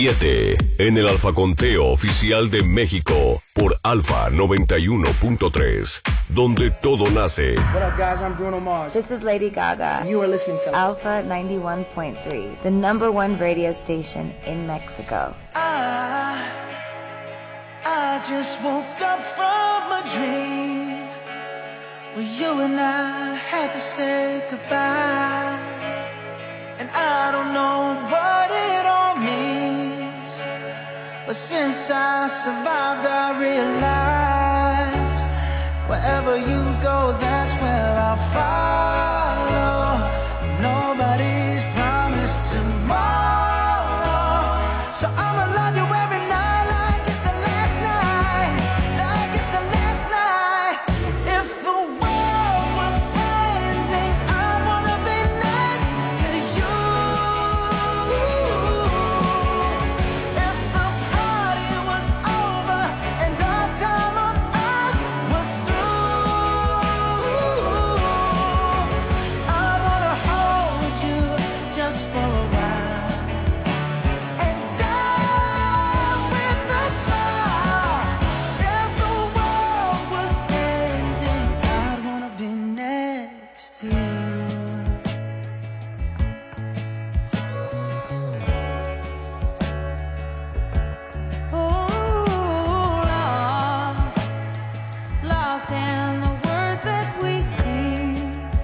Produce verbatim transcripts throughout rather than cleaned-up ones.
siete en el Alfa Conteo Oficial de México por Alfa noventa y uno punto tres, donde todo nace. What up, guys? I'm Bruno Mars. This is Lady Gaga. You are listening to Alpha ninety-one point three, the number one radio station in Mexico. I, I just woke up from a dream where you and I had to say goodbye. And I don't know what it all means, but since I survived I realized wherever you go, that's where I'll follow. Nobody's promised tomorrow, so I'ma love you every night like it's the last night, like it's the last night. If the world was ending, I wanna be next to you. If the party was over and our time on earth was through, I wanna hold you just for a while and die with a smile. If the world was ending, I'd wanna be next to you. Oh, lost, lost in the words that we sing.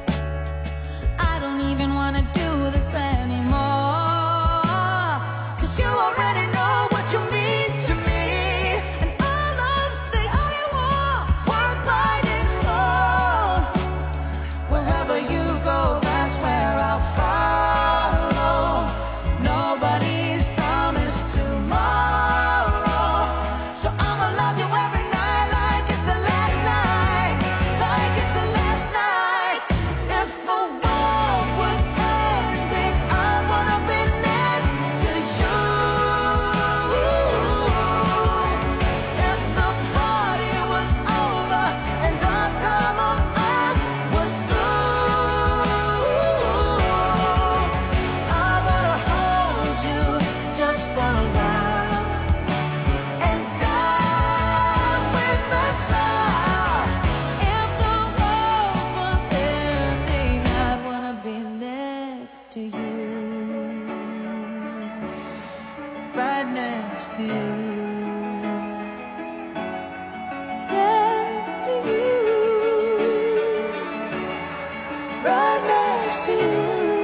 I don't even wanna do this anymore, 'cause you already know what you mean to me, and all of the other war's worth fighting for. Wherever you go, that's where I'll follow. Nobody's promised tomorrow, so I'ma love you every night like it's the last night, like it's the last night. If the world was ending, I wanna be next to you. If the party was over and our time on earth was through, I wanna hold you just for a while and die with a smile. If the world was ending, I'd wanna be next to you, right next to you, next to you, right next to you.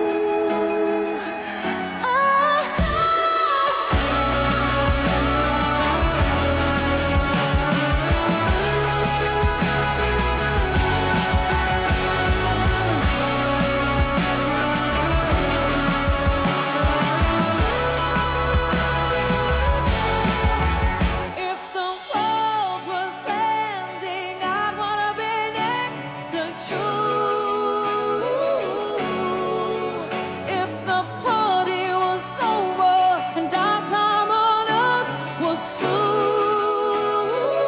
If the world was ending, I'd wanna be next to you. If the party was over and our time on earth was through,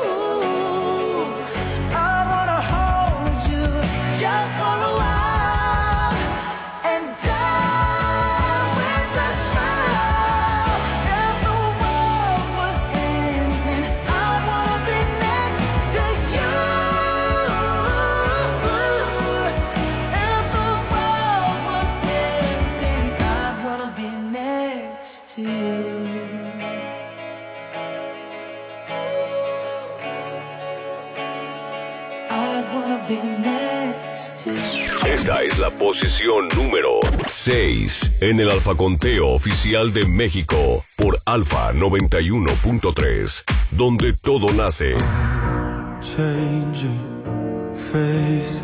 I wanna hold you just for a while and die with a smile. If the world was ending, I wanna be next to you. If the world was ending, I'd wanna be next to you. I'd wanna be next to you. Esta es la posición número seis en el Alfa Conteo Oficial de México por Alfa noventa y uno punto tres, donde todo nace. Changing faces.